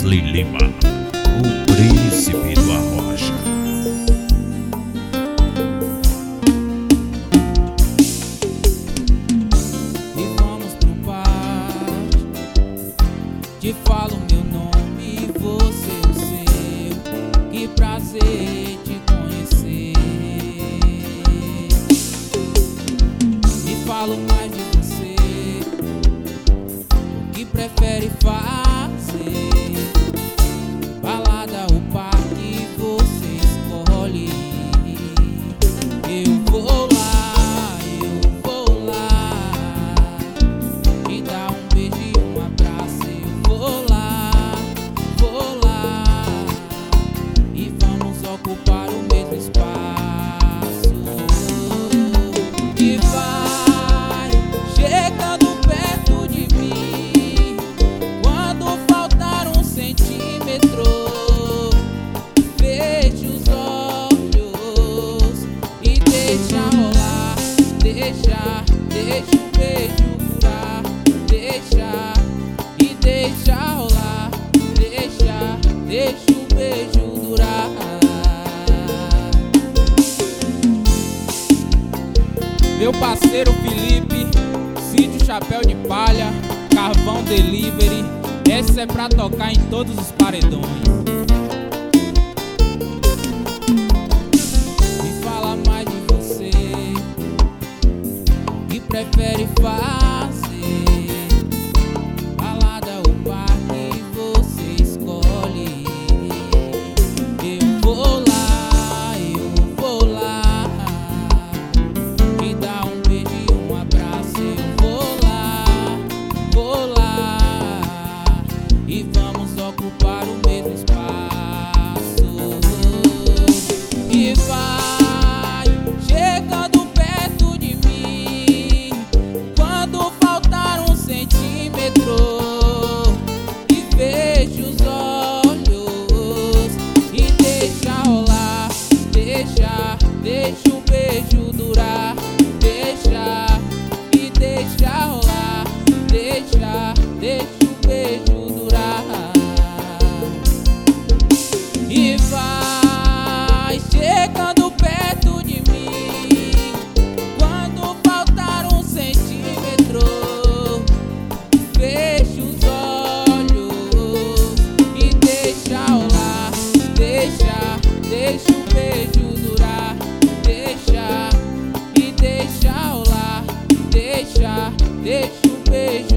Wesley Lima, o príncipe do Arrocha. E vamos pro bar, te falo meu nome, você o seu. Que prazer te conhecer. Me falo mais de você, o que prefere fazer. Balada ou parque, você escolhe. Eu vou lá, te dar um beijo e um abraço. Eu vou lá, e vamos ocupar o mesmo espaço. E vai chegando perto de mim, quando faltar um centímetro, feche os olhos e deixa rolar. Deixa o beijo durar. Deixa rolar. Deixa o beijo durar. Meu parceiro Felipe, Sítio Chapéu de Palha, Carvão Delivery. Essa é pra tocar em todos os paredões. Me fala mais de você, o que prefere fazer. Balada ou parque, você escolhe. Eu vou lá, te dar um beijo e um abraço. Eu vou lá, e vamos ocupar o mesmo espaço. E vai chegando perto de mim, quando faltar um centímetro, e feche os olhos e deixa rolar. Deixa o beijo durar. Deixa rolar. Deixa o beijo durar. E vai chegando perto de mim, quando faltar um centímetro, feche os olhos e deixa rolar. Deixa o beijo durar. Deixa rolar. Deixa o beijo